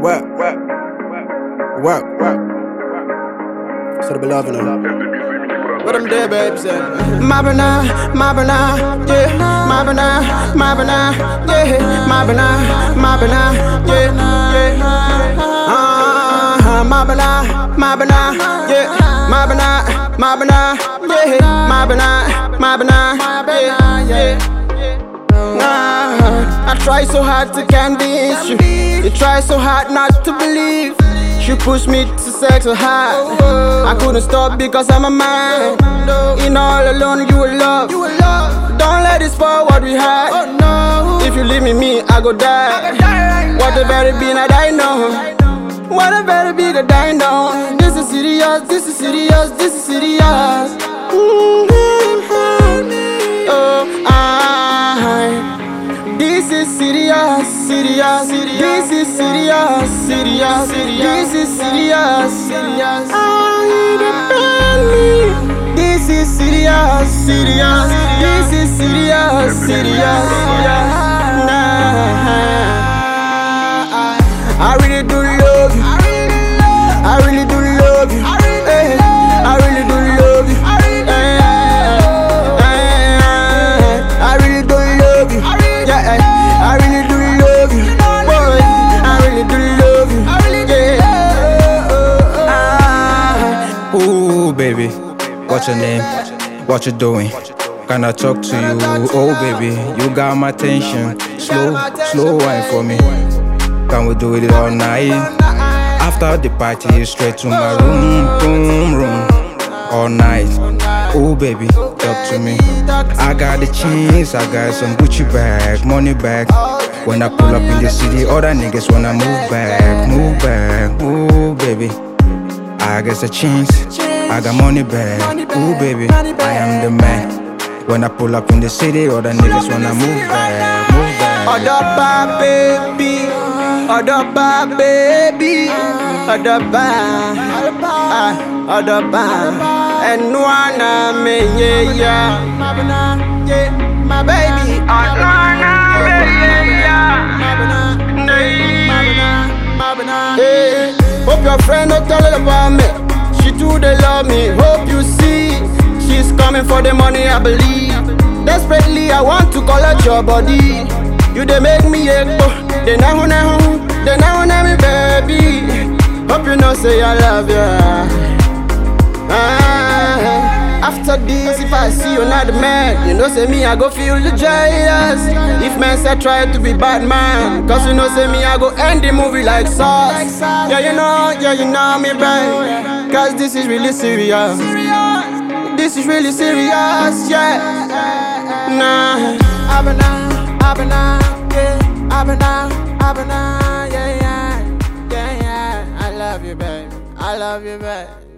Work. So the beloved them. What them there, babes? My banana, yeah. My banana, yeah. My banana, yeah. My banana, yeah. My banana, yeah. My banana, yeah. My banana, yeah. My banana, yeah. I try so hard to convince you. You try so hard not to believe. You push me to sex so hard. I couldn't stop because I'm a man. In all alone you will love. Don't let it spoil what we had. If you leave me, I go die. What a very be that I know. What a very be that I know. This is serious, this is serious, this is serious. This is serious, serious, this is serious, serious, this is serious, serious. This is serious, serious, this is serious, serious. I really do love you. I really do love you. I really do love you. I really do love you. Yeah, I really do love you. Boy, I really do love you. Yeah. Ooh, baby, what's your name? What you doing? Can I talk to you? Oh, baby, you got my attention. Slow wine for me. Can we do it all night? After the party, straight to my room, all night. Oh baby, talk to me. I got the chains, I got some Gucci bag, money bag. When I pull up in the city, other niggas wanna move back. Ooh baby, I got the chains, I got money bag. Ooh baby, I am the man. When I pull up in the city, other niggas wanna move back. Odoba baby, Odoba baby, Odoba, and wanna me, yeah. My baby, yeah. Hope your friend don't tell her about me. She too they love me. Hope you see, she's coming for the money, I believe. Desperately, I want to collect your body. You they make me echo. They now me, baby. Hope you know say I love you. After this, if I see you not the man, you know say me I go feel the jealous. If men say try to be bad man, cause you know say me I go end the movie like sauce. Yeah you know me babe. Cause this is really serious. This is really serious, yeah. Nah. Yeah. I love you, babe. I love you, babe.